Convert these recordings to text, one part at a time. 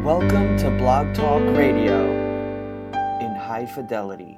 Welcome to Blog Talk Radio in high fidelity.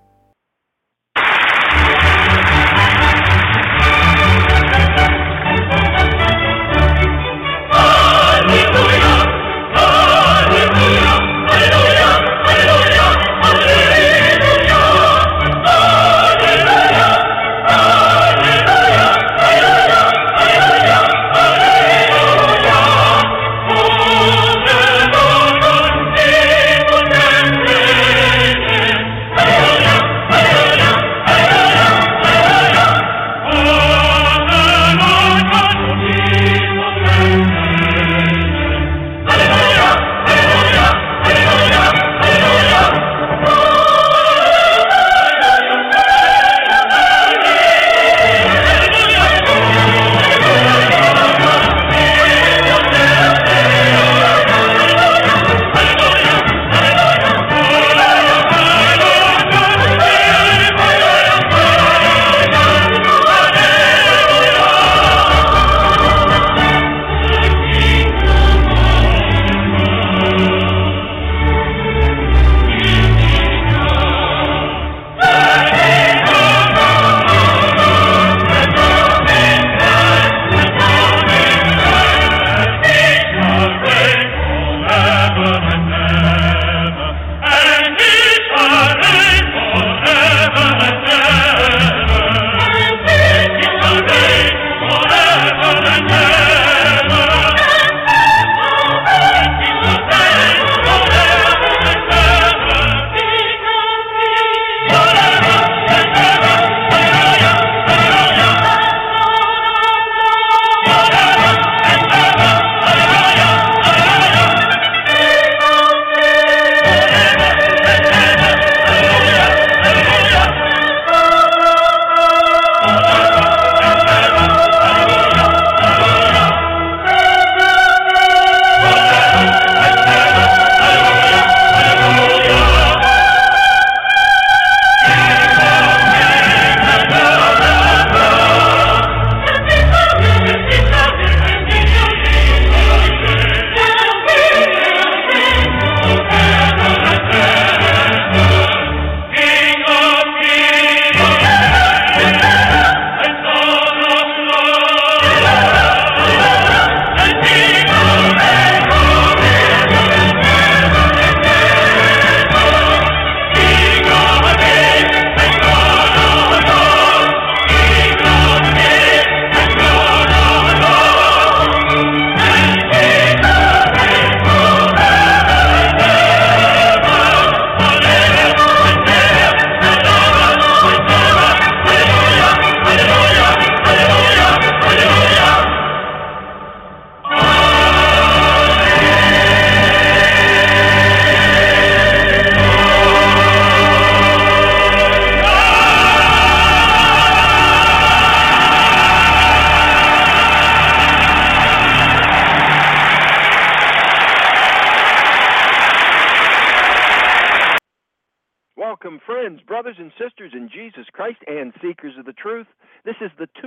Welcome, friends, brothers and sisters in Jesus Christ and seekers of the truth. This is the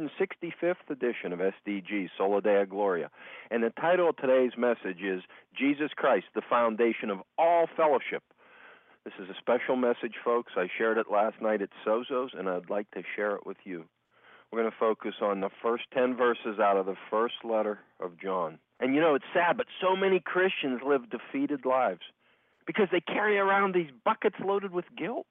265th edition of SDG, Sola Deo Gloria, and the title of today's message is Jesus Christ, the Foundation of All Fellowship. This is a special message, folks. I shared it last night at Sozo's, and I'd like to share it with you. We're going to focus on the first 10 verses out of the first letter of John. And you know, it's sad, but so many Christians live defeated lives because they carry around these buckets loaded with guilt.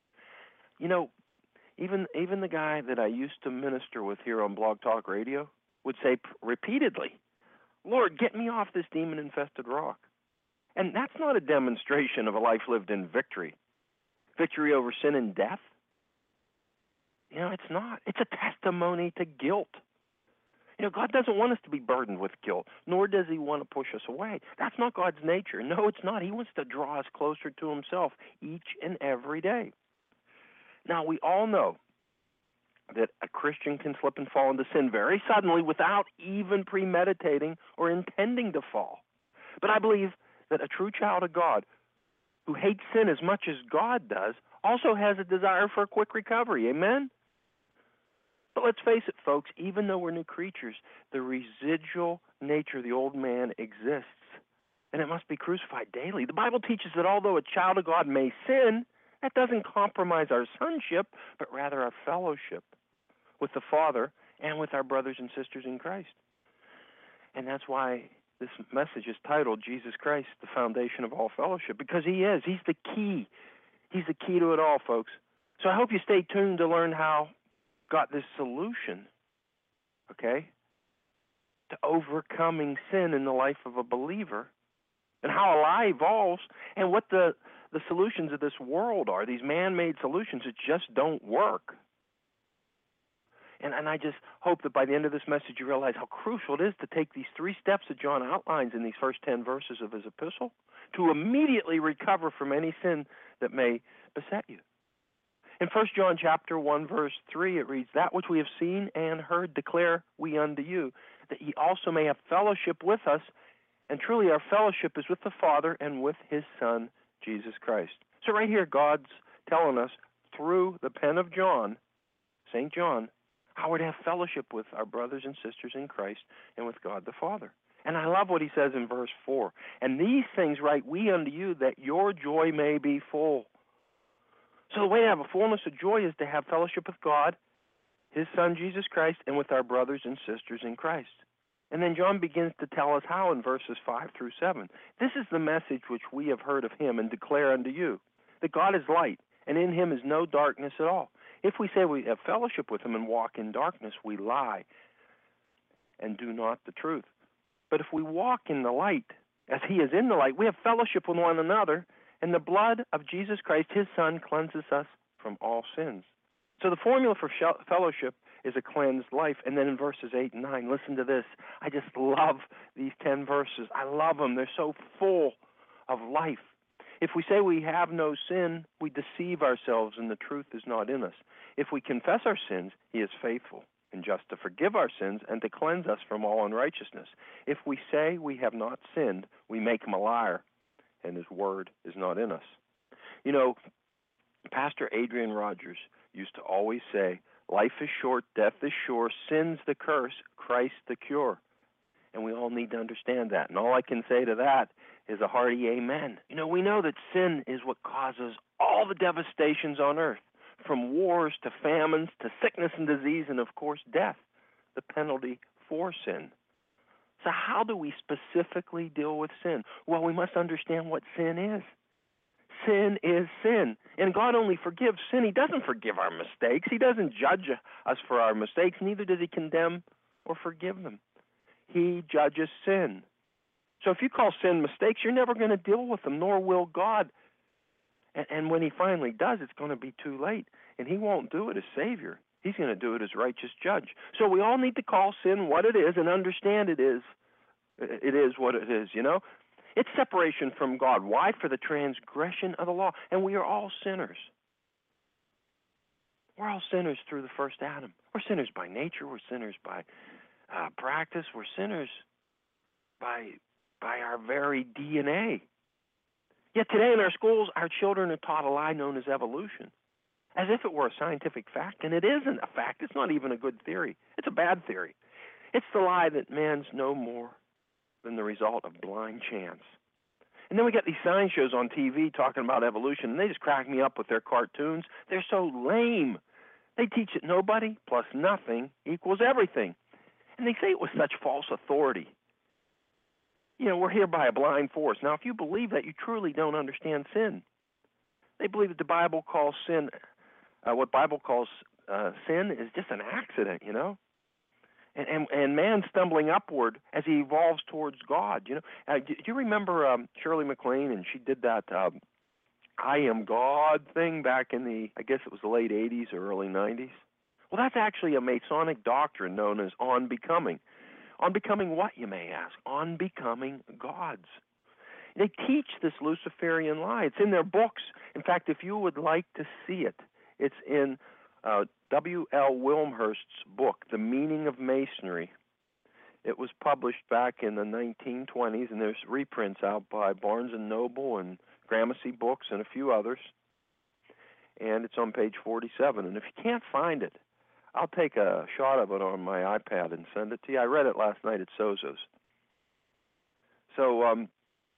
You know, even the guy that I used to minister with here on Blog Talk Radio would say repeatedly, "Lord, get me off this demon-infested rock." And that's not a demonstration of a life lived in victory. Victory over sin and death. You know, it's not. It's a testimony to guilt. You know, God doesn't want us to be burdened with guilt, nor does he want to push us away. That's not God's nature. No, it's not. He wants to draw us closer to himself each and every day. Now, we all know that a Christian can slip and fall into sin very suddenly without even premeditating or intending to fall. But I believe that a true child of God who hates sin as much as God does also has a desire for a quick recovery. Amen? But let's face it, folks, even though we're new creatures, the residual nature of the old man exists. and it must be crucified daily. The Bible teaches that although a child of God may sin, that doesn't compromise our sonship, but rather our fellowship with the Father and with our brothers and sisters in Christ. And that's why this message is titled Jesus Christ, the foundation of all fellowship, because he is. He's the key. He's the key to it all, folks. So I hope you stay tuned to learn how got this solution, okay, to overcoming sin in the life of a believer, and how a lie evolves, and what the solutions of this world are, these man-made solutions that just don't work. And I just hope that by the end of this message you realize how crucial it is to take these 3 steps that John outlines in these first 10 verses of his epistle to immediately recover from any sin that may beset you. In 1 John chapter 1, verse 3, it reads, "That which we have seen and heard declare we unto you, that ye also may have fellowship with us, and truly our fellowship is with the Father and with his Son, Jesus Christ." So right here, God's telling us through the pen of John, St. John, how we're to have fellowship with our brothers and sisters in Christ and with God the Father. And I love what he says in verse 4. "And these things write we unto you, that your joy may be full." So the way to have a fullness of joy is to have fellowship with God, his Son Jesus Christ, and with our brothers and sisters in Christ. And then John begins to tell us how in verses 5 through 7. "This is the message which we have heard of him and declare unto you, that God is light, and in him is no darkness at all. If we say we have fellowship with him and walk in darkness, we lie and do not the truth. But if we walk in the light, as he is in the light, we have fellowship with one another, and the blood of Jesus Christ, his Son, cleanses us from all sins." So the formula for fellowship is a cleansed life. And then in verses 8 and 9, listen to this. I just love these 10 verses. I love them. They're so full of life. "If we say we have no sin, we deceive ourselves, and the truth is not in us. If we confess our sins, he is faithful and just to forgive our sins and to cleanse us from all unrighteousness. If we say we have not sinned, we make him a liar, and his word is not in us." You know, Pastor Adrian Rogers used to always say, "Life is short, death is sure, sin's the curse, Christ the cure." And we all need to understand that. And all I can say to that is a hearty amen. You know, we know that sin is what causes all the devastations on earth, from wars to famines to sickness and disease and, of course, death, the penalty for sin. So how do we specifically deal with sin? Well, we must understand what sin is. Sin is sin. And God only forgives sin. He doesn't forgive our mistakes. He doesn't judge us for our mistakes. Neither does he condemn or forgive them. He judges sin. So if you call sin mistakes, you're never going to deal with them, nor will God. And when he finally does, it's going to be too late. And he won't do it as Savior. He's going to do it as righteous judge. So we all need to call sin what it is and understand it is what it is, you know. It's separation from God. Why? For the transgression of the law. And we are all sinners. We're all sinners through the first Adam. We're sinners by nature. We're sinners by practice. We're sinners by our very DNA. Yet today in our schools, our children are taught a lie known as evolution, as if it were a scientific fact, and it isn't a fact. It's not even a good theory. It's a bad theory. It's the lie that man's no more than the result of blind chance. And then we get these science shows on TV talking about evolution, and they just crack me up with their cartoons. They're so lame. They teach that nobody plus nothing equals everything. And they say it with such false authority. You know, we're here by a blind force. Now, if you believe that, you truly don't understand sin. They believe that the Bible calls sin, what Bible calls sin is just an accident, you know. And man stumbling upward as he evolves towards God, you know. Do you remember Shirley MacLaine, and she did that I am God thing back in the, I guess it was the late 80s or early 90s? Well, that's actually a Masonic doctrine known as on becoming. On becoming what, you may ask? On becoming gods. They teach this Luciferian lie. It's in their books. In fact, if you would like to see it, it's in W.L. Wilmhurst's book, The Meaning of Masonry. It was published back in the 1920s, and there's reprints out by Barnes & Noble and Gramercy Books and a few others. And it's on page 47. And if you can't find it, I'll take a shot of it on my iPad and send it to you. I read it last night at Sozo's. So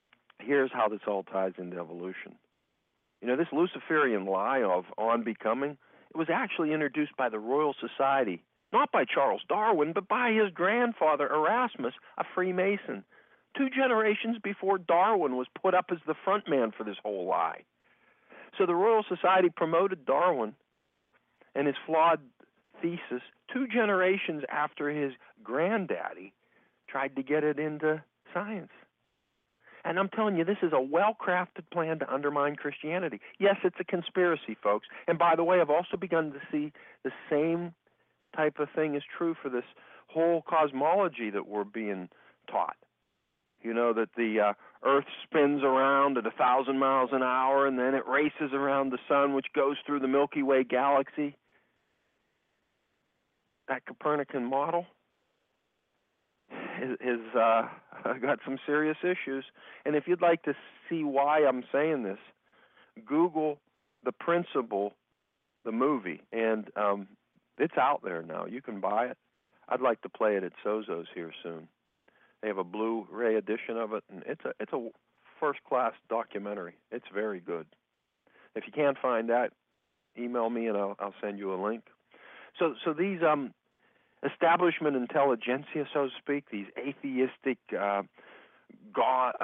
here's how this all ties into evolution. You know, this Luciferian lie of on becoming, it was actually introduced by the Royal Society, not by Charles Darwin, but by his grandfather Erasmus, a Freemason, 2 generations before Darwin was put up as the front man for this whole lie. So the Royal Society promoted Darwin and his flawed thesis 2 generations after his granddaddy tried to get it into science. And I'm telling you, this is a well-crafted plan to undermine Christianity. Yes, it's a conspiracy, folks. And by the way, I've also begun to see the same type of thing is true for this whole cosmology that we're being taught. You know, that the Earth spins around at 1,000 miles an hour, and then it races around the sun, which goes through the Milky Way galaxy. That Copernican model is got some serious issues. And if you'd like to see why I'm saying this, Google The Principle, the movie, and it's out there now. You can buy it. I'd like to play it at Sozo's here soon. They have a Blu-ray edition of it, and it's a first-class documentary. It's very good. If you can't find that, email me and I'll send you a link. So these establishment intelligentsia, so to speak, these atheistic gods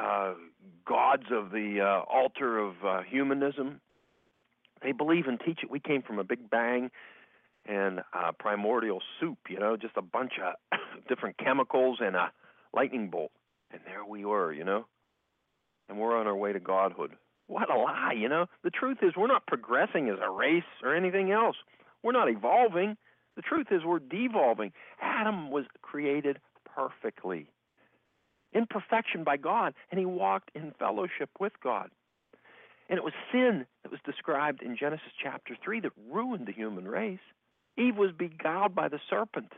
of the altar of humanism, they believe and teach it. We came from a big bang and primordial soup, you know, just a bunch of different chemicals and a lightning bolt. And there we were, you know, and we're on our way to godhood. What a lie, you know. The truth is we're not progressing as a race or anything else. We're not evolving. The truth is we're devolving. Adam was created perfectly, in perfection by God, and he walked in fellowship with God. And it was sin that was described in Genesis chapter 3 that ruined the human race. Eve was beguiled by the serpent.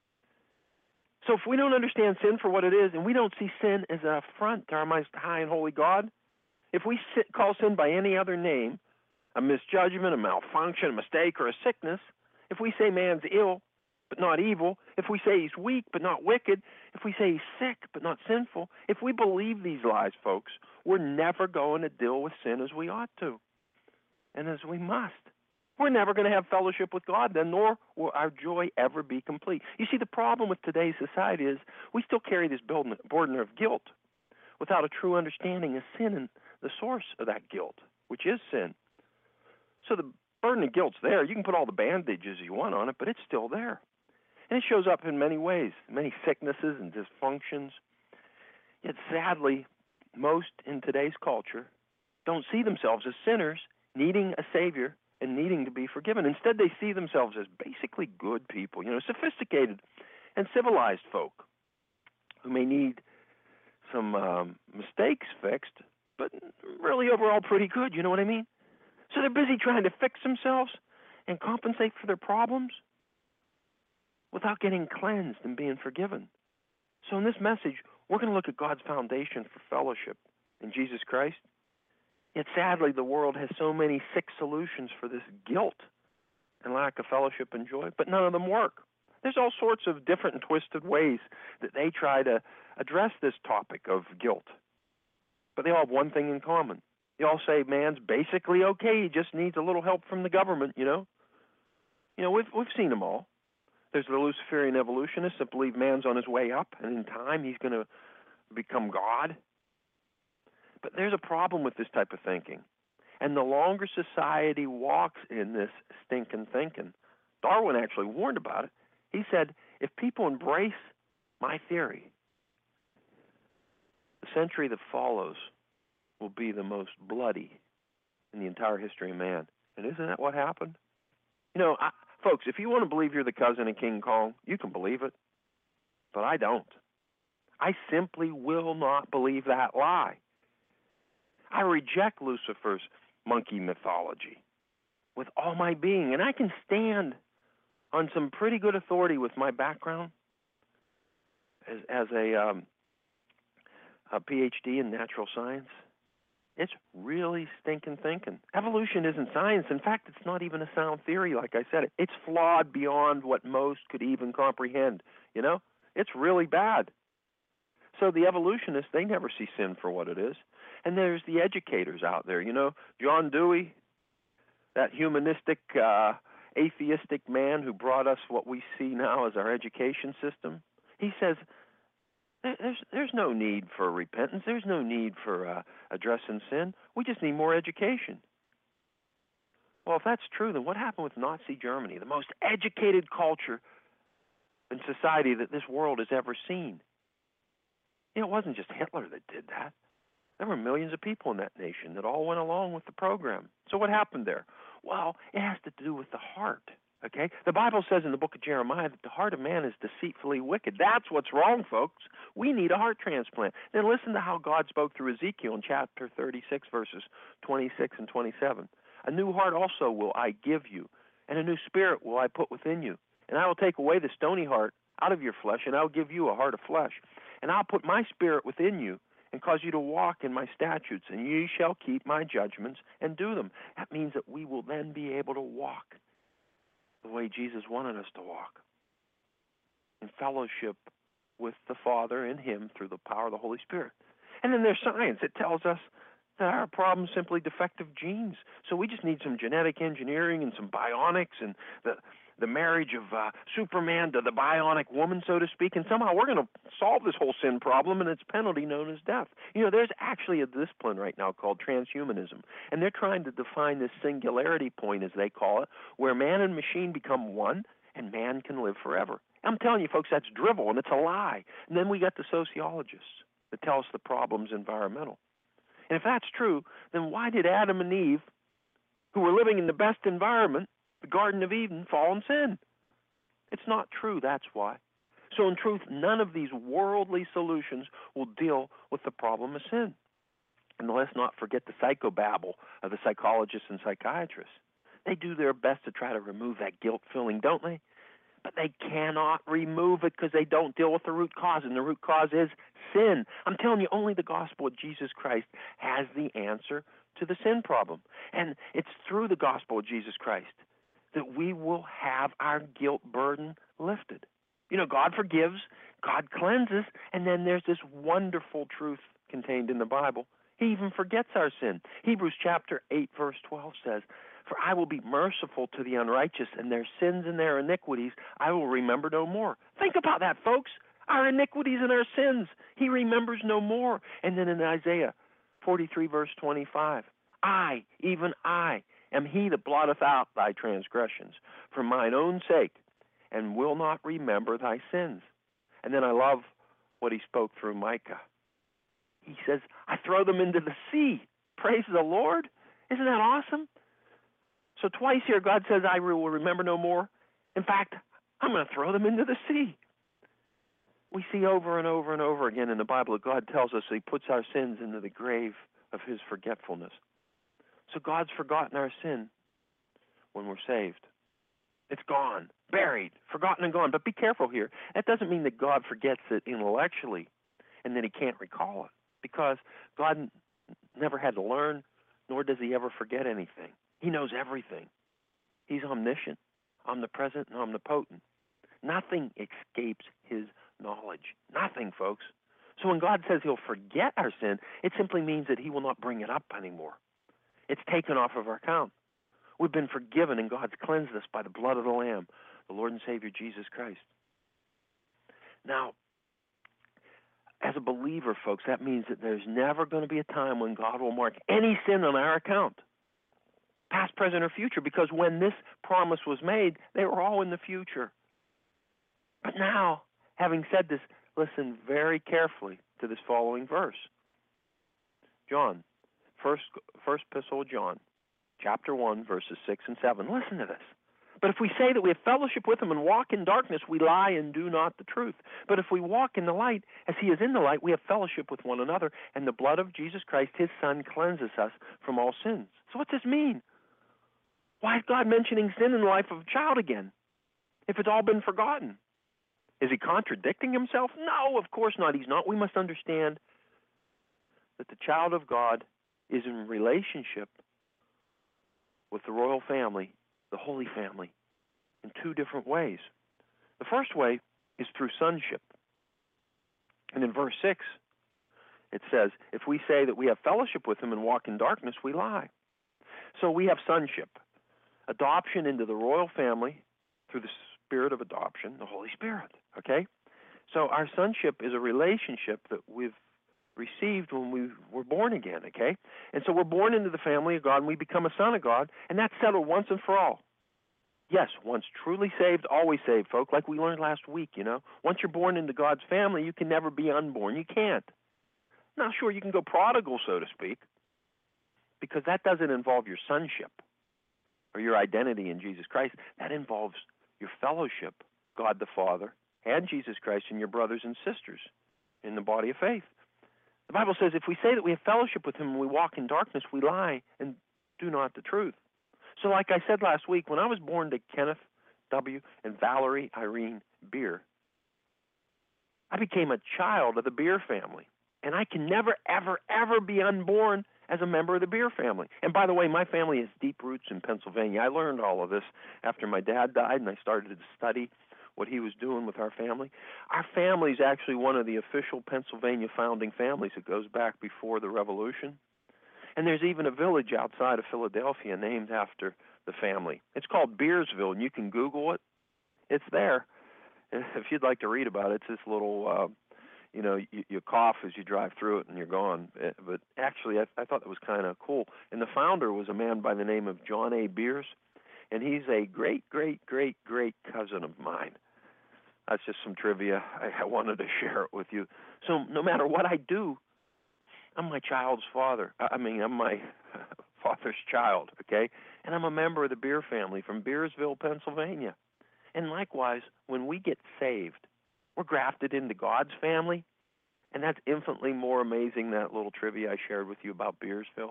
So if we don't understand sin for what it is, and we don't see sin as an affront to our most high and holy God, if we call sin by any other name, a misjudgment, a malfunction, a mistake, or a sickness, if we say man's ill but not evil, if we say he's weak but not wicked, if we say he's sick but not sinful, if we believe these lies, folks, we're never going to deal with sin as we ought to and as we must. We're never going to have fellowship with God then, nor will our joy ever be complete. You see, the problem with today's society is we still carry this burden of guilt without a true understanding of sin and the source of that guilt, which is sin. So the burden of guilt's there. You can put all the bandages you want on it, but it's still there. And it shows up in many ways, many sicknesses and dysfunctions. Yet sadly, most in today's culture don't see themselves as sinners needing a Savior and needing to be forgiven. Instead, they see themselves as basically good people, you know, sophisticated and civilized folk who may need some mistakes fixed, but really overall pretty good, you know what I mean? So they're busy trying to fix themselves and compensate for their problems without getting cleansed and being forgiven. So in this message, we're going to look at God's foundation for fellowship in Jesus Christ. Yet sadly, the world has so many sick solutions for this guilt and lack of fellowship and joy, but none of them work. There's all sorts of different and twisted ways that they try to address this topic of guilt. But they all have one thing in common. They all say man's basically okay, he just needs a little help from the government, you know. You know, we've seen them all. There's the Luciferian evolutionists that believe man's on his way up, and in time he's going to become God. But there's a problem with this type of thinking. And the longer society walks in this stinking thinking, Darwin actually warned about it. He said, if people embrace my theory, the century that follows will be the most bloody in the entire history of man. And isn't that what happened? You know, folks, if you want to believe you're the cousin of King Kong, you can believe it. But I don't. I simply will not believe that lie. I reject Lucifer's monkey mythology with all my being, and I can stand on some pretty good authority with my background as a PhD in natural science. It's really stinking thinking. Evolution isn't science. In fact, it's not even a sound theory, like I said. It's flawed beyond what most could even comprehend, you know? It's really bad. So the evolutionists, they never see sin for what it is. And there's the educators out there. You know, John Dewey, that humanistic, atheistic man who brought us what we see now as our education system. He says there's no need for repentance. There's no need for addressing sin. We just need more education. Well, if that's true, then what happened with Nazi Germany, the most educated culture and society that this world has ever seen? You know, it wasn't just Hitler that did that. There were millions of people in that nation that all went along with the program. So what happened there? Well, it has to do with the heart, okay? The Bible says in the book of Jeremiah that the heart of man is deceitfully wicked. That's what's wrong, folks. We need a heart transplant. Then listen to how God spoke through Ezekiel in chapter 36, verses 26 and 27. A new heart also will I give you, and a new spirit will I put within you. And I will take away the stony heart out of your flesh, and I will give you a heart of flesh. And I'll put my spirit within you, and cause you to walk in my statutes, and ye shall keep my judgments and do them. That means that we will then be able to walk the way Jesus wanted us to walk, in fellowship with the Father and Him through the power of the Holy Spirit. And then there's science. It tells us that our problem is simply defective genes. So we just need some genetic engineering and some bionics and the marriage of Superman to the bionic woman, so to speak, and somehow we're going to solve this whole sin problem and its penalty known as death. You know, there's actually a discipline right now called transhumanism, and they're trying to define this singularity point, as they call it, where man and machine become one and man can live forever. I'm telling you, folks, that's drivel, and it's a lie. And then we got the sociologists that tell us the problem's environmental. And if that's true, then why did Adam and Eve, who were living in the best environment, the Garden of Eden, fall in sin? It's not true, that's why. So in truth, none of these worldly solutions will deal with the problem of sin. And let's not forget the psychobabble of the psychologists and psychiatrists. They do their best to try to remove that guilt feeling, don't they? But they cannot remove it because they don't deal with the root cause, and the root cause is sin. I'm telling you, only the gospel of Jesus Christ has the answer to the sin problem. And it's through the gospel of Jesus Christ that we will have our guilt burden lifted. You know, God forgives, God cleanses, and then there's this wonderful truth contained in the Bible. He even forgets our sin. Hebrews chapter 8, verse 12 says, "For I will be merciful to the unrighteous, and their sins and their iniquities I will remember no more." Think about that, folks. Our iniquities and our sins, He remembers no more. And then in Isaiah 43, verse 25, "I, even I, am He that blotteth out thy transgressions for mine own sake, and will not remember thy sins." And then I love what He spoke through Micah. He says, "I throw them into the sea." Praise the Lord. Isn't that awesome? So twice here God says, "I will remember no more." In fact, I'm going to throw them into the sea. We see over and over and over again in the Bible that God tells us He puts our sins into the grave of His forgetfulness. So God's forgotten our sin when we're saved. It's gone, buried, forgotten and gone. But be careful here. That doesn't mean that God forgets it intellectually and that He can't recall it, because God never had to learn, nor does He ever forget anything. He knows everything. He's omniscient, omnipresent, and omnipotent. Nothing escapes His knowledge. Nothing, folks. So when God says He'll forget our sin, it simply means that He will not bring it up anymore. It's taken off of our account. We've been forgiven, and God's cleansed us by the blood of the Lamb, the Lord and Savior Jesus Christ. Now, as a believer, folks, that means that there's never going to be a time when God will mark any sin on our account, past, present, or future, because when this promise was made, they were all in the future. But now, having said this, listen very carefully to this following verse. John, first epistle of John, chapter 1, verses 6 and 7. Listen to this. "But if we say that we have fellowship with Him and walk in darkness, we lie and do not the truth. But if we walk in the light, as He is in the light, we have fellowship with one another, and the blood of Jesus Christ, His Son, cleanses us from all sins." So what's this mean? Why is God mentioning sin in the life of a child again, if it's all been forgotten? Is He contradicting Himself? No, of course not. He's not. We must understand that the child of God is in relationship with the royal family, the Holy Family, in two different ways. The first way is through sonship. And in verse 6, it says, if we say that we have fellowship with him and walk in darkness, we lie. So we have sonship, adoption into the royal family through the spirit of adoption, the Holy Spirit, okay? So our sonship is a relationship that we've received when we were born again, okay? And so we're born into the family of God, and we become a son of God, and that's settled once and for all. Yes, once truly saved, always saved, folk, like we learned last week, you know. Once you're born into God's family, you can never be unborn. You can't. Now, sure, you can go prodigal, so to speak, because that doesn't involve your sonship or your identity in Jesus Christ. That involves your fellowship, God the Father, and Jesus Christ, and your brothers and sisters in the body of faith. The Bible says if we say that we have fellowship with him and we walk in darkness, we lie and do not the truth. So like I said last week, when I was born to Kenneth W. and Valerie Irene Beer, I became a child of the Beer family. And I can never, ever, ever be unborn as a member of the Beer family. And by the way, my family has deep roots in Pennsylvania. I learned all of this after my dad died, and I started to study what he was doing with our family. Our family is actually one of the official Pennsylvania founding families. It goes back before the Revolution. And there's even a village outside of Philadelphia named after the family. It's called Beersville, and you can Google it. It's there. If you'd like to read about it, it's this little, you cough as you drive through it and you're gone. But actually, I thought it was kind of cool. And the founder was a man by the name of John A. Beers, and he's a great, great, great, great cousin of mine. That's just some trivia. I wanted to share it with you. So no matter what I do, I'm my child's father. I'm my father's child, okay? And I'm a member of the Beer family from Beersville, Pennsylvania. And likewise, when we get saved, we're grafted into God's family, and that's infinitely more amazing than that little trivia I shared with you about Beersville.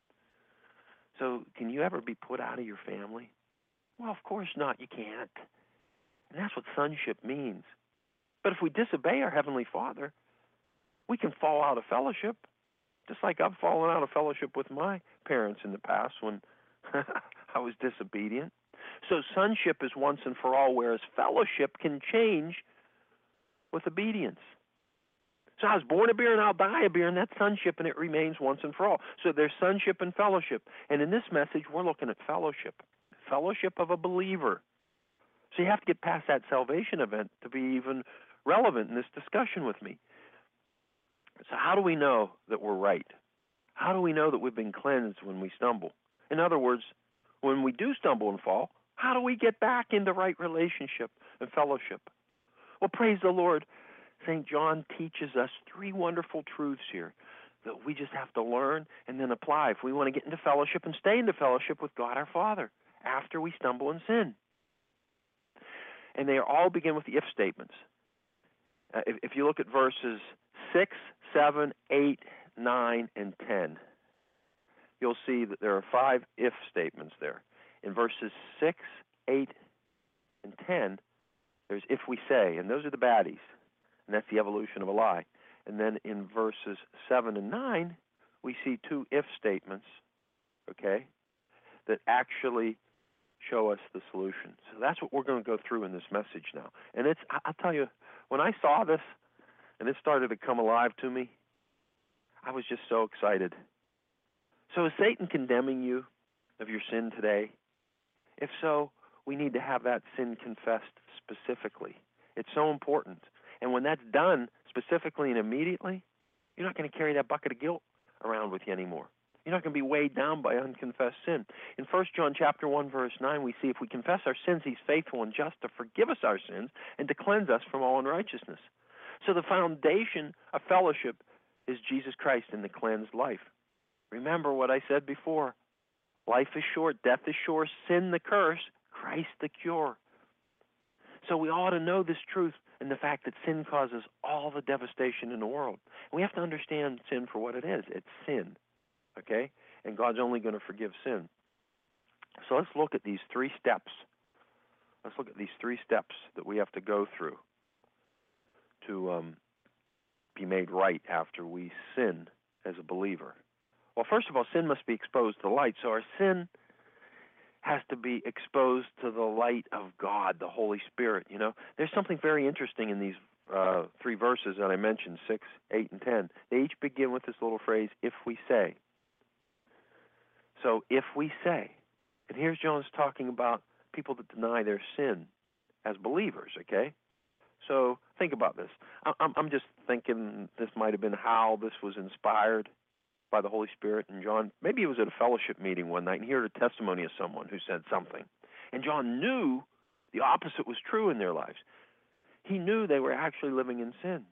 So can you ever be put out of your family? Well, of course not. You can't. And that's what sonship means. But if we disobey our Heavenly Father, we can fall out of fellowship, just like I've fallen out of fellowship with my parents in the past when I was disobedient. So sonship is once and for all, whereas fellowship can change with obedience. So I was born a beer and I'll die a beer, and that's sonship, and it remains once and for all. So there's sonship and fellowship. And in this message, we're looking at fellowship of a believer. So you have to get past that salvation event to be even relevant in this discussion with me. So how do we know that we're right? How do we know that we've been cleansed when we stumble? In other words, when we do stumble and fall, how do we get back into right relationship and fellowship? Well, praise the Lord. St. John teaches us three wonderful truths here that we just have to learn and then apply if we want to get into fellowship and stay into fellowship with God our Father after we stumble and sin. And they all begin with the if statements. If you look at verses 6, 7, 8, 9, and 10, you'll see that there are 5 if statements there. In verses 6, 8, and 10, there's if we say, and those are the baddies, and that's the evolution of a lie. And then in verses 7 and 9, we see 2 if statements, okay, that actually show us the solution. So that's what we're going to go through in this message now. And I'll tell you, when I saw this and it started to come alive to me, I was just so excited. So is Satan condemning you of your sin today? If so, we need to have that sin confessed specifically. It's so important. And when that's done specifically and immediately, you're not going to carry that bucket of guilt around with you anymore. You're not going to be weighed down by unconfessed sin. In 1 John chapter 1, verse 9, we see if we confess our sins, he's faithful and just to forgive us our sins and to cleanse us from all unrighteousness. So the foundation of fellowship is Jesus Christ in the cleansed life. Remember what I said before. Life is short, death is sure, sin the curse, Christ the cure. So we ought to know this truth and the fact that sin causes all the devastation in the world. And we have to understand sin for what it is. It's sin. Okay? And God's only going to forgive sin. So let's look at these 3 steps. Let's look at these 3 steps that we have to go through to be made right after we sin as a believer. Well, first of all, sin must be exposed to the light. So our sin has to be exposed to the light of God, the Holy Spirit. You know, there's something very interesting in these three verses that I mentioned, 6, 8, and 10, they each begin with this little phrase, if we say. So, if we say, and here's John's talking about people that deny their sin as believers, okay? So, think about this. I'm just thinking this might have been how this was inspired by the Holy Spirit and John. Maybe it was at a fellowship meeting one night and he heard a testimony of someone who said something. And John knew the opposite was true in their lives. He knew they were actually living in sin.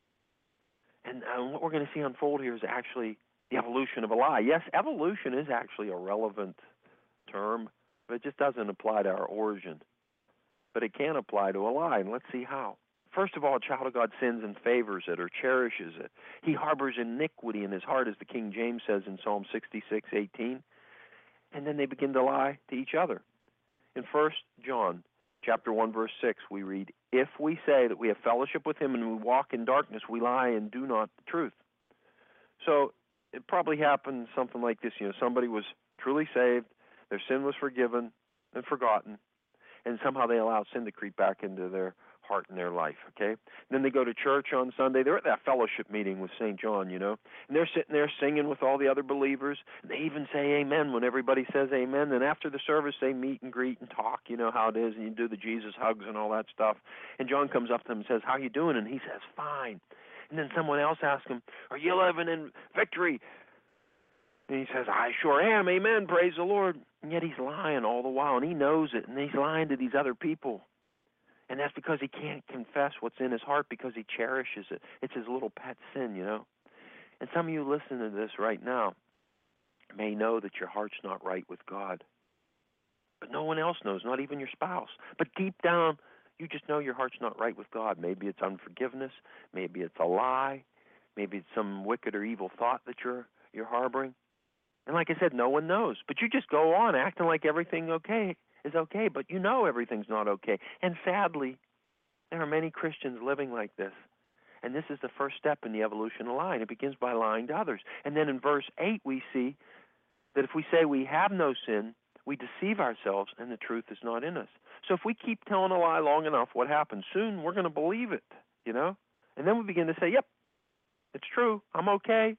And what we're going to see unfold here is actually the evolution of a lie. Yes, evolution is actually a relevant term, but it just doesn't apply to our origin. But it can apply to a lie, and let's see how. First of all, a child of God sins and favors it or cherishes it. He harbors iniquity in his heart, as the King James says in Psalm 66:18. And then they begin to lie to each other. In 1 John chapter 1, verse 6, we read, if we say that we have fellowship with him and we walk in darkness, we lie and do not the truth. So it probably happened something like this. Somebody was truly saved, their sin was forgiven and forgotten, and somehow they allow sin to creep back into their heart and their life, okay? And then they go to church on Sunday. They're at that fellowship meeting with St. John, and they're sitting there singing with all the other believers. They even say amen when everybody says amen. And after the service, they meet and greet and talk, how it is, and you do the Jesus hugs and all that stuff. And John comes up to them and says, how you doing? And he says, fine. And then someone else asks him, are you living in victory? And he says, I sure am, amen, praise the Lord. And yet he's lying all the while, and he knows it, and he's lying to these other people. And that's because he can't confess what's in his heart because he cherishes it. It's his little pet sin, And some of you listening to this right now may know that your heart's not right with God. But no one else knows, not even your spouse. But deep down, you just know your heart's not right with God. Maybe it's unforgiveness. Maybe it's a lie. Maybe it's some wicked or evil thought that you're harboring. And like I said, no one knows. But you just go on acting like everything is okay, but you know everything's not okay. And sadly, there are many Christians living like this. And this is the first step in the evolution of lying. It begins by lying to others. And then in verse 8 we see that if we say we have no sin, we deceive ourselves and the truth is not in us. So if we keep telling a lie long enough, what happens? Soon we're going to believe it, And then we begin to say, yep, it's true. I'm okay.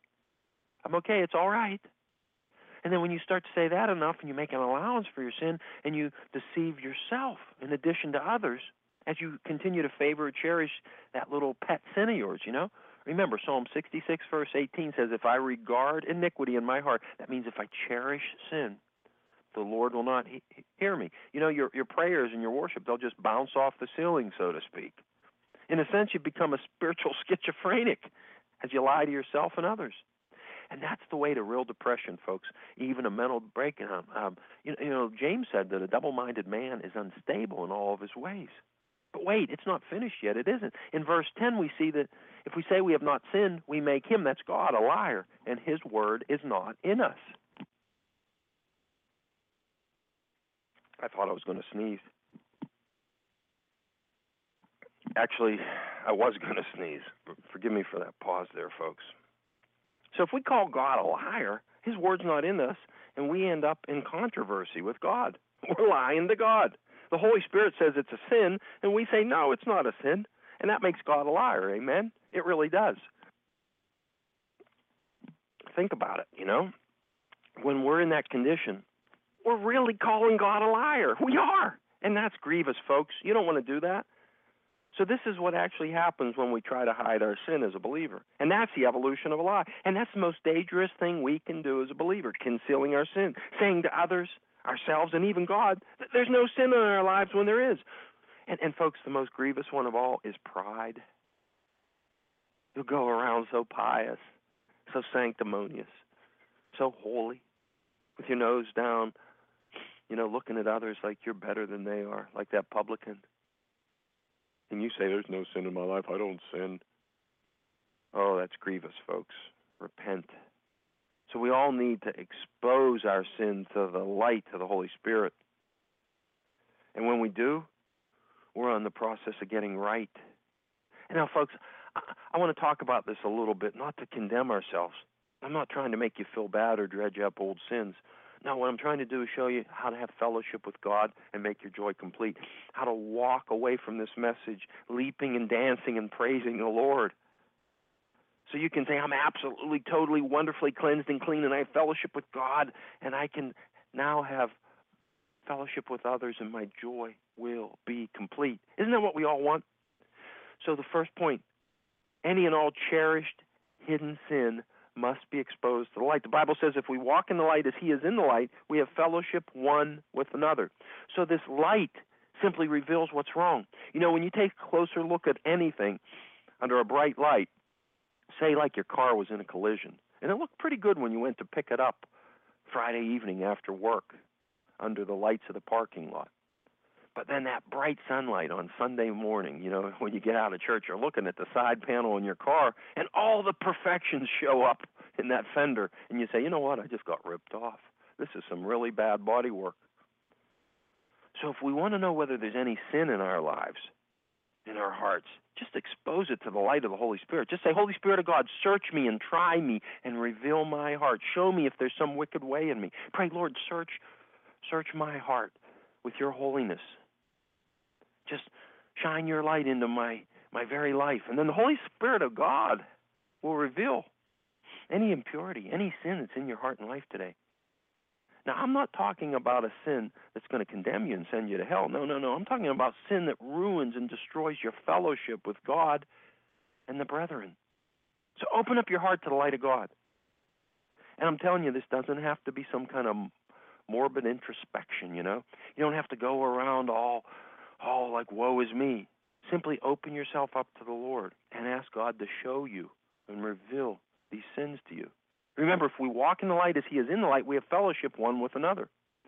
It's all right. And then when you start to say that enough and you make an allowance for your sin and you deceive yourself in addition to others as you continue to favor or cherish that little pet sin of yours, Remember, Psalm 66, verse 18 says, if I regard iniquity in my heart, that means if I cherish sin, the Lord will not hear me. Your prayers and your worship, they'll just bounce off the ceiling, so to speak. In a sense, you become a spiritual schizophrenic as you lie to yourself and others. And that's the way to real depression, folks, even a mental breakdown. James said that a double-minded man is unstable in all of his ways. But wait, it's not finished yet. It isn't. In verse 10, we see that if we say we have not sinned, we make him, that's God, a liar, and his word is not in us. I thought I was going to sneeze. Actually, I was going to sneeze. Forgive me for that pause there, folks. So if we call God a liar, his word's not in us, and we end up in controversy with God. We're lying to God. The Holy Spirit says it's a sin, and we say, no, it's not a sin, and that makes God a liar, amen? It really does. Think about it, When we're in that condition, we're really calling God a liar. We are, and that's grievous, folks. You don't want to do that. So this is what actually happens when we try to hide our sin as a believer. And that's the evolution of a lie. And that's the most dangerous thing we can do as a believer, concealing our sin, saying to others, ourselves, and even God, that there's no sin in our lives when there is. And folks, the most grievous one of all is pride. You'll go around so pious, so sanctimonious, so holy, with your nose down, looking at others like you're better than they are, like that publican. And you say, there's no sin in my life, I don't sin. Oh, that's grievous, folks. Repent. So we all need to expose our sin to the light of the Holy Spirit. And when we do, we're on the process of getting right. And now, folks, I want to talk about this a little bit, not to condemn ourselves. I'm not trying to make you feel bad or dredge up old sins. No, what I'm trying to do is show you how to have fellowship with God and make your joy complete. How to walk away from this message leaping and dancing and praising the Lord. So you can say, I'm absolutely, totally, wonderfully cleansed and clean, and I have fellowship with God, and I can now have fellowship with others, and my joy will be complete. Isn't that what we all want? So the first point, any and all cherished, hidden sin must be exposed to the light. The Bible says if we walk in the light as he is in the light, we have fellowship one with another. So this light simply reveals what's wrong. You know, when you take a closer look at anything under a bright light, say like your car was in a collision, and it looked pretty good when you went to pick it up Friday evening after work under the lights of the parking lot. But then that bright sunlight on Sunday morning, you know, when you get out of church, you're looking at the side panel in your car, and all the perfections show up in that fender, and you say, you know what, I just got ripped off. This is some really bad body work. So if we want to know whether there's any sin in our lives, in our hearts, just expose it to the light of the Holy Spirit. Just say, Holy Spirit of God, search me and try me and reveal my heart. Show me if there's some wicked way in me. Pray, Lord, search my heart with your holiness. Just shine your light into my very life. And then the Holy Spirit of God will reveal any impurity, any sin that's in your heart and life today. Now, I'm not talking about a sin that's going to condemn you and send you to hell. No. I'm talking about sin that ruins and destroys your fellowship with God and the brethren. So open up your heart to the light of God. And I'm telling you, this doesn't have to be some kind of morbid introspection, you know. You don't have to go around all like, woe is me. Simply open yourself up to the Lord and ask God to show you and reveal these sins to you. Remember, if we walk in the light as he is in the light, we have fellowship one with another.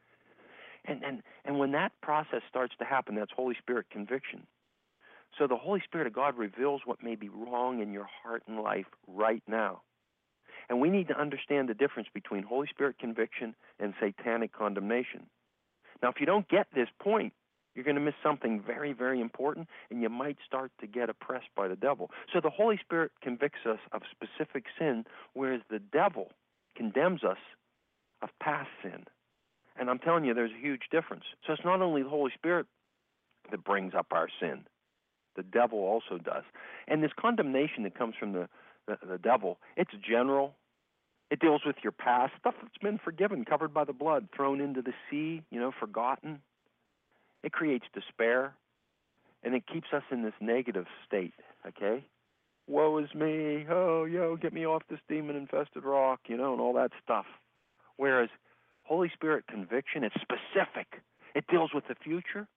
And when that process starts to happen, that's Holy Spirit conviction. So the Holy Spirit of God reveals what may be wrong in your heart and life right now. And we need to understand the difference between Holy Spirit conviction and satanic condemnation. Now, if you don't get this point, you're going to miss something very, very important, and you might start to get oppressed by the devil. So the Holy Spirit convicts us of specific sin, whereas the devil condemns us of past sin. And I'm telling you, there's a huge difference. So it's not only the Holy Spirit that brings up our sin. The devil also does. And this condemnation that comes from the devil, it's general. It deals with your past, stuff that's been forgiven, covered by the blood, thrown into the sea, you know, forgotten. It creates despair, and it keeps us in this negative state, okay? Woe is me, get me off this demon-infested rock, you know, and all that stuff. Whereas Holy Spirit conviction, it's specific. It deals with the future.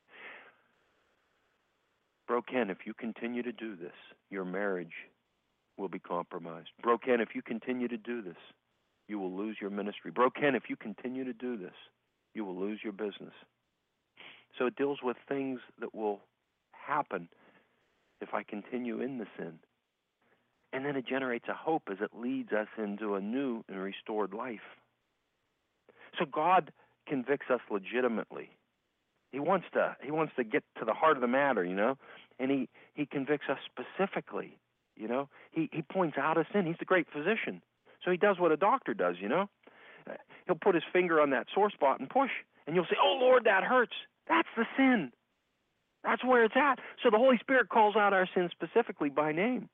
Bro Ken, if you continue to do this, your marriage will be compromised. Bro Ken, if you continue to do this, you will lose your ministry. Bro Ken, if you continue to do this, you will lose your business. So it deals with things that will happen if I continue in the sin. And then it generates a hope as it leads us into a new and restored life. So God convicts us legitimately. He wants to get to the heart of the matter, you know, and he convicts us specifically, you know. He points out a sin. He's the great physician. So he does what a doctor does, you know. He'll put his finger on that sore spot and push, and you'll say, oh, Lord, that hurts. That's the sin. That's where it's at. So the Holy Spirit calls out our sin specifically by name.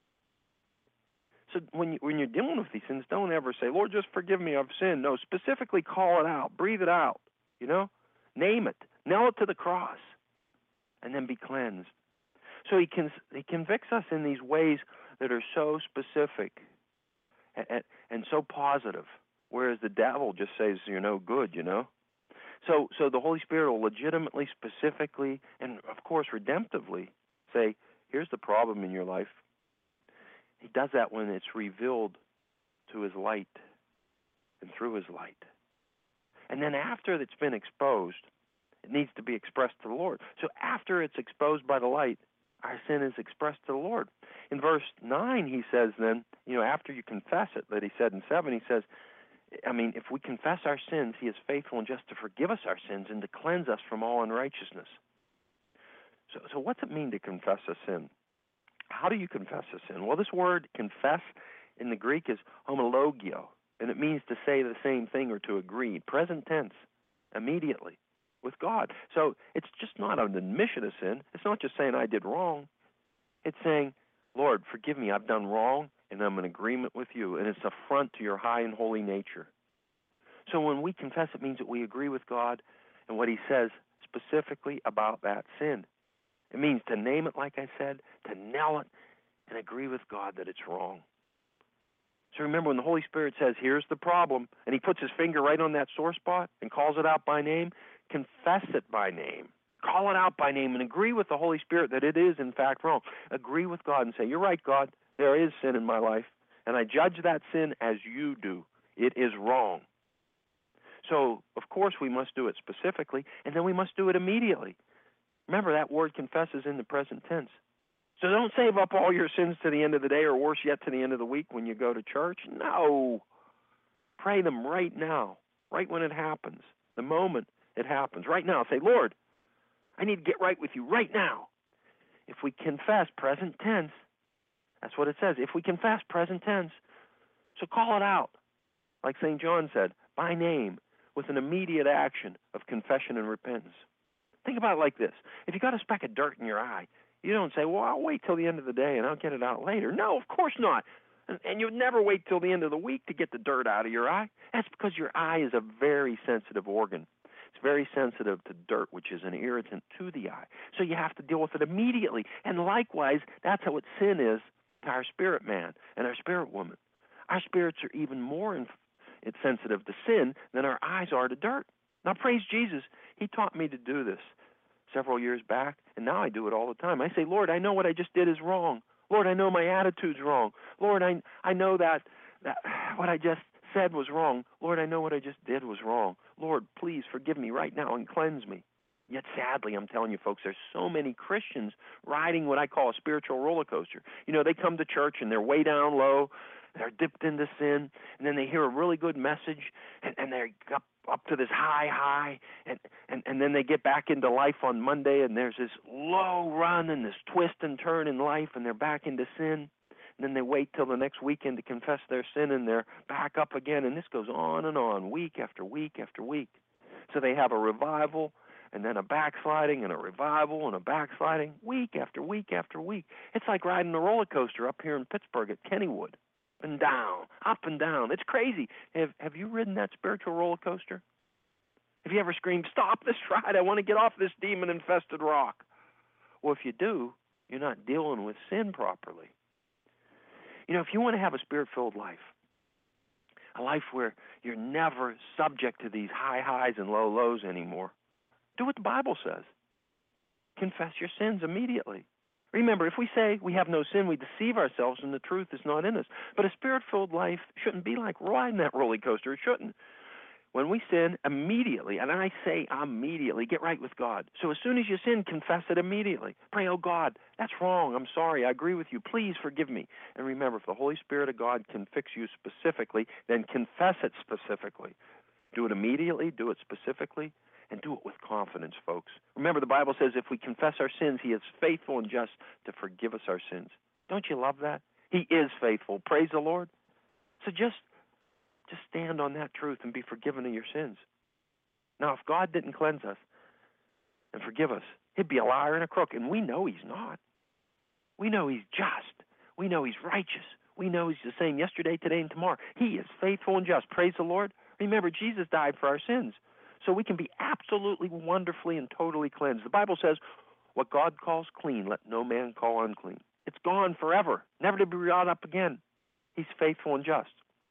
So when you're dealing with these sins, don't ever say, Lord, just forgive me, I've sinned. No, specifically call it out. Breathe it out, you know. Name it. Nail it to the cross. And then be cleansed. So he convicts us in these ways that are so specific and so positive, whereas the devil just says you're no good, you know. So the Holy Spirit will legitimately, specifically, and of course redemptively say, here's the problem in your life. He does that when it's revealed to his light and through his light. And then after it's been exposed, it needs to be expressed to the Lord. So after it's exposed by the light, our sin is expressed to the Lord. In verse 9, he says then, you know, after you confess it, that he said in 7, he says, I mean, if we confess our sins, he is faithful and just to forgive us our sins and to cleanse us from all unrighteousness. So what's it mean to confess a sin? How do you confess a sin? Well, this word confess in the Greek is homologio. And it means to say the same thing or to agree. Present tense, immediately, with God. So it's just not an admission of sin. It's not just saying I did wrong. It's saying, Lord, forgive me, I've done wrong, and I'm in agreement with you. And it's an affront to your high and holy nature. So when we confess, it means that we agree with God and what he says specifically about that sin. It means to name it, like I said, to nail it, and agree with God that it's wrong. So remember, when the Holy Spirit says, here's the problem, and he puts his finger right on that sore spot and calls it out by name, confess it by name. Call it out by name and agree with the Holy Spirit that it is, in fact, wrong. Agree with God and say, you're right, God, there is sin in my life, and I judge that sin as you do. It is wrong. So, of course, we must do it specifically, and then we must do it immediately. Remember, that word confess is in the present tense. So don't save up all your sins to the end of the day, or worse yet, to the end of the week when you go to church. No. Pray them right now, right when it happens, the moment it happens. Right now, say, Lord, I need to get right with you right now. If we confess, present tense, that's what it says. If we confess, present tense, so call it out, like St. John said, by name, with an immediate action of confession and repentance. Think about it like this. If you got a speck of dirt in your eye, you don't say, well, I'll wait till the end of the day and I'll get it out later. No, of course not. And you'd never wait till the end of the week to get the dirt out of your eye. That's because your eye is a very sensitive organ. It's very sensitive to dirt, which is an irritant to the eye. So you have to deal with it immediately. And likewise, that's how sin is to our spirit man and our spirit woman. Our spirits are even more sensitive to sin than our eyes are to dirt. Now, praise Jesus, he taught me to do this several years back, and now I do it all the time. I say, Lord, I know what I just did is wrong. Lord, I know my attitude's wrong. Lord, I know that what I just said was wrong. Lord, I know what I just did was wrong. Lord, please forgive me right now and cleanse me. Yet sadly, I'm telling you folks, there's so many Christians riding what I call a spiritual roller coaster. You know, they come to church and they're way down low, they're dipped into sin, and then they hear a really good message, and they're up to this high, and then they get back into life on Monday, and there's this low run and this twist and turn in life, and they're back into sin. And then they wait till the next weekend to confess their sin, and they're back up again, and this goes on and on, week after week after week. So they have a revival, and then a backsliding, and a revival, and a backsliding, week after week after week. It's like riding a roller coaster up here in Pittsburgh at Kennywood. Up and down. It's crazy. Have you ridden that spiritual roller coaster? Have you ever screamed, stop this ride, I want to get off this demon-infested rock? Well, if you do, you're not dealing with sin properly. You know, if you want to have a spirit-filled life, a life where you're never subject to these high highs and low lows anymore, do what the Bible says. Confess your sins immediately. Remember, if we say we have no sin, we deceive ourselves and the truth is not in us. But a spirit-filled life shouldn't be like riding that roller coaster. It shouldn't. When we sin, immediately, and I say immediately, get right with God. So as soon as you sin, confess it immediately. Pray, oh God, that's wrong. I'm sorry. I agree with you. Please forgive me. And remember, if the Holy Spirit of God can fix you specifically, then confess it specifically. Do it immediately, do it specifically, and do it with confidence, folks. Remember, the Bible says if we confess our sins, he is faithful and just to forgive us our sins. Don't you love that? He is faithful. Praise the Lord. So just stand on that truth and be forgiven of your sins. Now, if God didn't cleanse us and forgive us, he'd be a liar and a crook, and we know he's not. We know he's just. We know he's righteous. We know he's the same yesterday, today, and tomorrow. He is faithful and just. Praise the Lord. Remember, Jesus died for our sins, so we can be absolutely, wonderfully, and totally cleansed. The Bible says, what God calls clean, let no man call unclean. It's gone forever, never to be brought up again. He's faithful and just.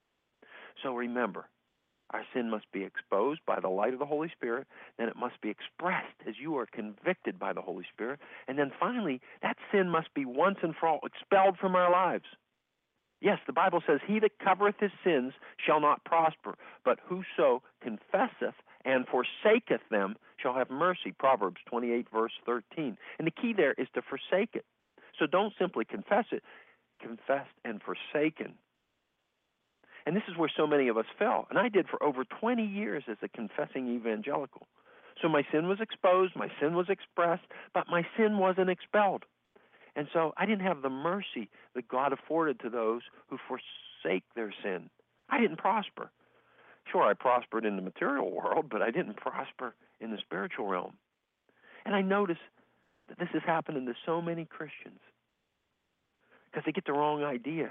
So remember, our sin must be exposed by the light of the Holy Spirit, then it must be expressed as you are convicted by the Holy Spirit, and then finally, that sin must be once and for all expelled from our lives. Yes, the Bible says, he that covereth his sins shall not prosper, but whoso confesseth and forsaketh them shall have mercy. Proverbs 28, verse 13. And the key there is to forsake it. So don't simply confess it. Confessed and forsaken. And this is where so many of us fell. And I did for over 20 years as a confessing evangelical. So my sin was exposed, my sin was expressed, but my sin wasn't expelled. And so I didn't have the mercy that God afforded to those who forsake their sin I didn't prosper. Sure, I prospered in the material world, but I didn't prosper in the spiritual realm. And I notice that this is happening to so many Christians because they get the wrong idea.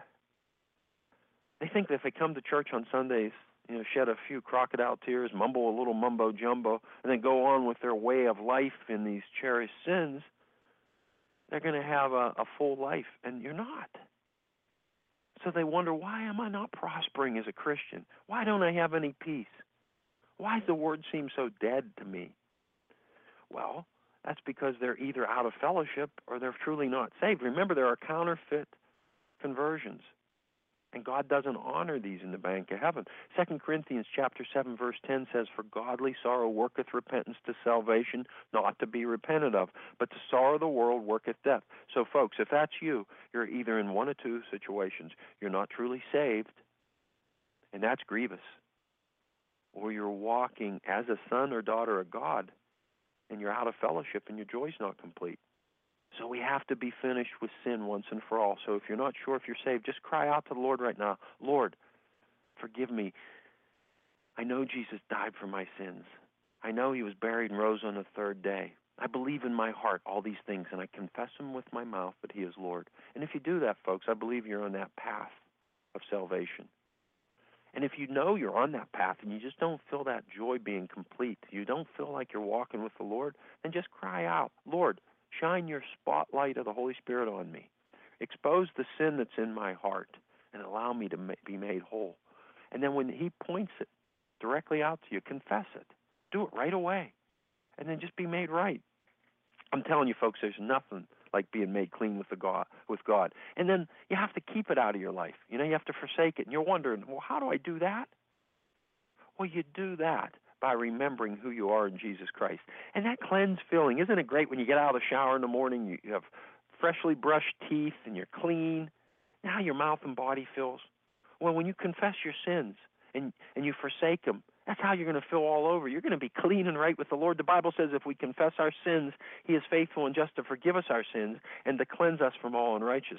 They think that if they come to church on Sundays, shed a few crocodile tears, mumble a little mumbo jumbo, and then go on with their way of life in these cherished sins, they're going to have a full life, and you're not. So they wonder, why am I not prospering as a Christian? Why don't I have any peace? Why does the word seem so dead to me? Well, that's because they're either out of fellowship or they're truly not saved. Remember, there are counterfeit conversions, and God doesn't honor these in the bank of heaven. 2 Corinthians chapter 7, verse 10 says, "For godly sorrow worketh repentance to salvation, not to be repented of. But the sorrow of the world worketh death." So, folks, if that's you, you're either in one of two situations. You're not truly saved, and that's grievous. Or you're walking as a son or daughter of God, and you're out of fellowship, and your joy's not complete. So we have to be finished with sin once and for all. So if you're not sure if you're saved, just cry out to the Lord right now. Lord, forgive me. I know Jesus died for my sins. I know he was buried and rose on the third day. I believe in my heart all these things, and I confess them with my mouth that he is Lord. And if you do that, folks, I believe you're on that path of salvation. And if you know you're on that path and you just don't feel that joy being complete, you don't feel like you're walking with the Lord, then just cry out, Lord, shine your spotlight of the Holy Spirit on me. Expose the sin that's in my heart and allow me to be made whole. And then when he points it directly out to you, confess it. Do it right away. And then just be made right. I'm telling you, folks, there's nothing like being made clean with God. And then you have to keep it out of your life. You have to forsake it. And you're wondering, well, how do I do that? Well, you do that by remembering who you are in Jesus Christ. And that cleansed feeling, isn't it great when you get out of the shower in the morning, you have freshly brushed teeth and you're clean. Now your mouth and body feels. Well, when you confess your sins and you forsake them, that's how you're going to feel all over. You're going to be clean and right with the Lord. The Bible says if we confess our sins, he is faithful and just to forgive us our sins and to cleanse us from all unrighteousness.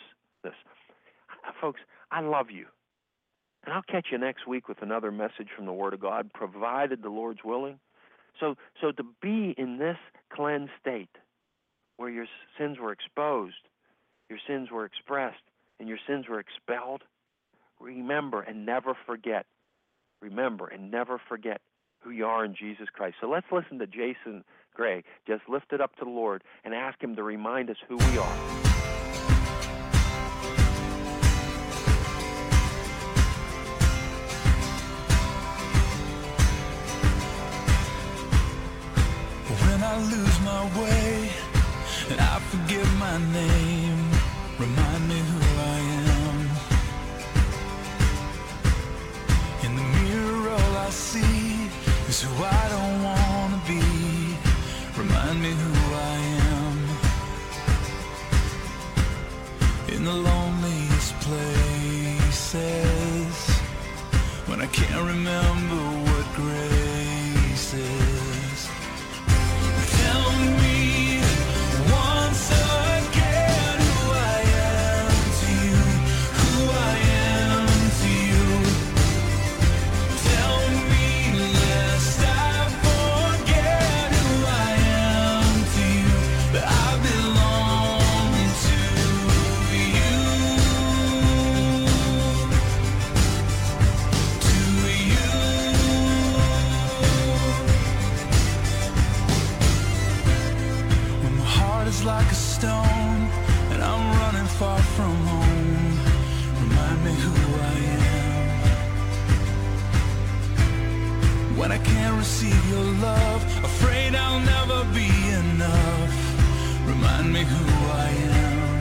Folks, I love you. And I'll catch you next week with another message from the Word of God, provided the Lord's willing. So to be in this cleansed state where your sins were exposed, your sins were expressed, and your sins were expelled, remember and never forget. Remember and never forget who you are in Jesus Christ. So let's listen to Jason Gray. Just lift it up to the Lord and ask him to remind us who we are. When I lose my way and I forget my name, remind me who I am. In the mirror all I see is who I don't want to be. Remind me who I am. In the loneliest places, when I can't remember what grace is. Tell me once again who I am to you, who I am to you. Tell me lest I forget who I am to you, that I belong to you, to you. When my heart is like a stone and I'm running far from home, remind me who I am. When I can't receive your love, afraid I'll never be enough, remind me who I am.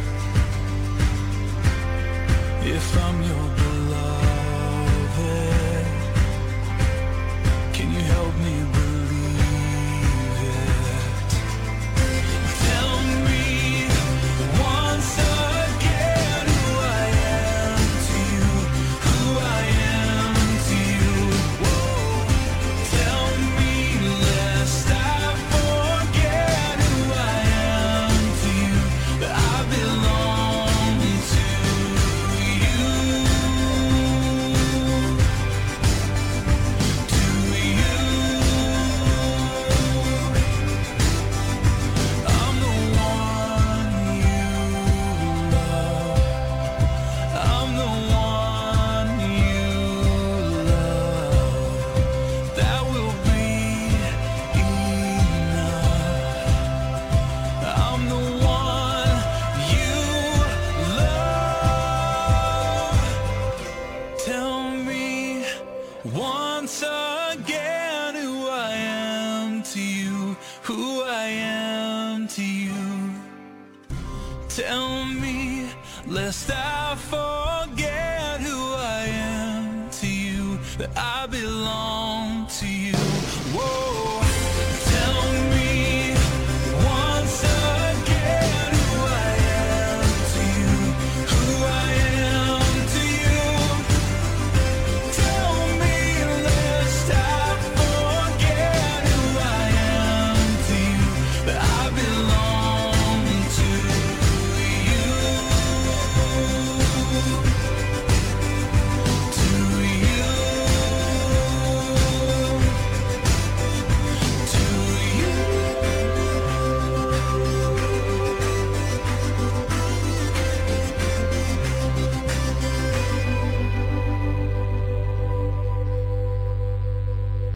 If I'm your beloved, can you help me believe it? Tell me once again who I am to you, who I am to you. Tell me lest I forget who I am to you, that I belong to you. once again who I am to you, who I am to you. Tell me, lest I forget who I am to you, that I belong to you. Whoa.